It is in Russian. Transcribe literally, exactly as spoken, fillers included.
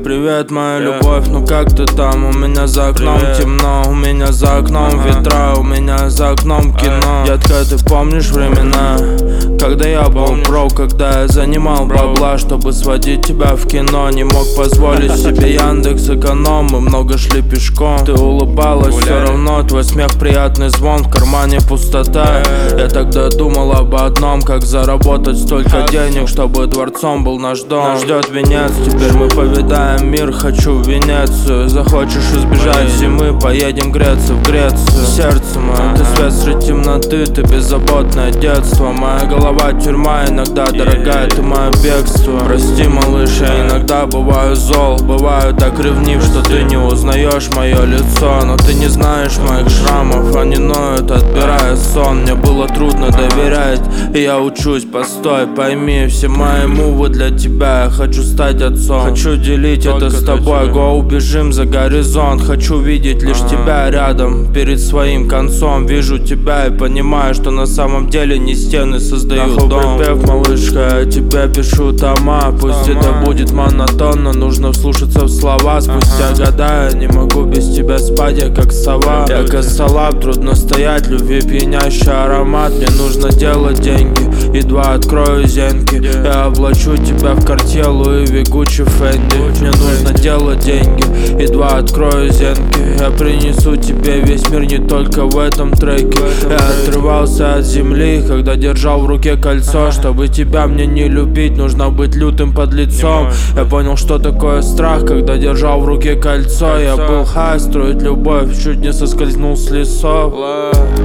Привет, моя любовь, ну как ты там? У меня за окном Привет. темно, у меня за окном ага. ветра, у меня за окном кино. Детка, ты помнишь времена, когда я был бро, когда я занимал бабла, чтобы сводить тебя в кино? Не мог позволить себе Яндекс эконом, мы много шли пешком. Ты улыбалась, все равно твой смех приятный звон, в кармане пустота. Я тогда думал об одном, как заработать столько денег, чтобы дворцом был наш дом. Нас ждет венец, теперь мы повидаем мир, хочу в Венецию. Захочешь избежать зимы, поедем греться в Грецию. Сердце мое, ты свет среди темноты, ты беззаботное детство. Моя голова тюрьма, иногда дорогая, ты мое бегство. Прости, малыш, я иногда бываю зол, бываю так ревнив, что ты не узнаешь мое лицо. Но ты не знаешь моих шрамов, они ноют, отбирая сон. Мне было трудно доверять, и я учусь, постой, пойми, все мои мувы для тебя. Я хочу стать отцом, хочу делить Только это с тобой. Го, убежим за горизонт, хочу видеть лишь а-а. тебя рядом, перед своим концом. Вижу тебя и понимаю, что на самом деле не стены создают Нахуй дом. Припев, малышка, я тебе пишу тома. Пусть тома. это будет монотонно, нужно вслушаться в слова. Спустя ага. года я не могу без тебя спать, я как сова. Я косолап, трудно стоять, любви пьянящий аромат. Мне нужно делать деньги, едва открою зенки. Я облачу тебя в Cartier, Louis, Gucci, Fendi. Мне нужно делать деньги, едва открою зенки. Я принесу тебе весь мир, не только в этом треке. Я отрывался от земли, когда держал в руке кольцо. Чтобы тебя мне не любить, нужно быть лютым подлецом. Я понял, что такое страх, когда держал в руке кольцо. Я был хай, строить любовь, чуть не соскользнул с лесов.